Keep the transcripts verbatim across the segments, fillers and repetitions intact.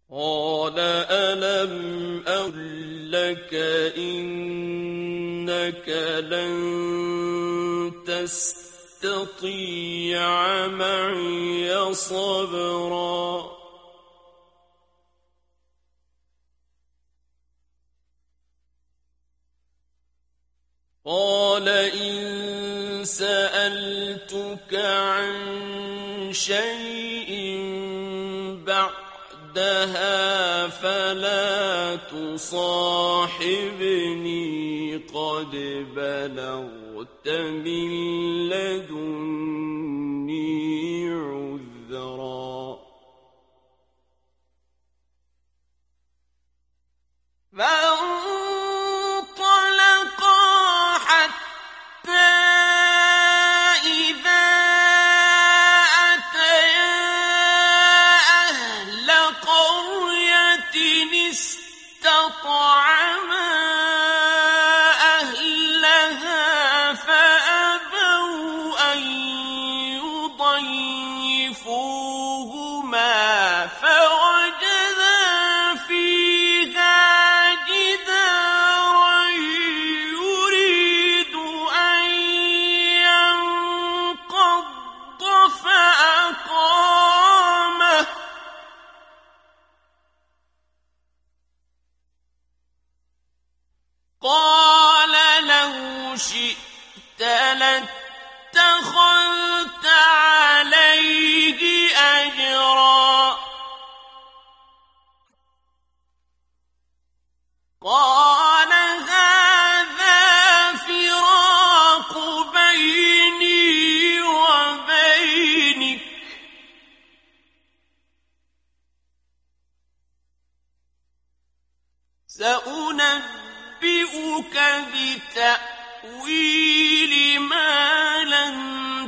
قال ألم أقل لك إنك لن تستطيع معي صبرا قال إن سألتك عن شيء بعدها فلا تصاحبني قد بلغت من لدني عذرا قال لو شئت لاتخذت عليه أجرا قال هذا فراق بيني وبينك سأنبئك بتأويل ما لم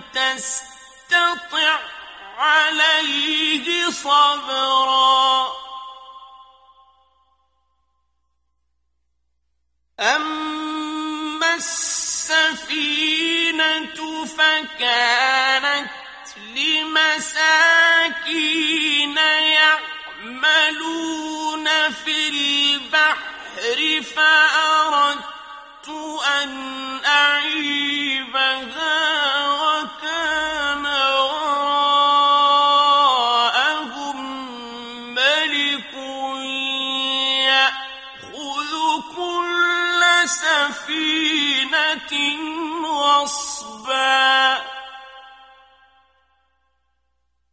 تستطع عليه صبرا أما السفينة فكانت لمساكين يعملون في البحر فأردت أن أعيبها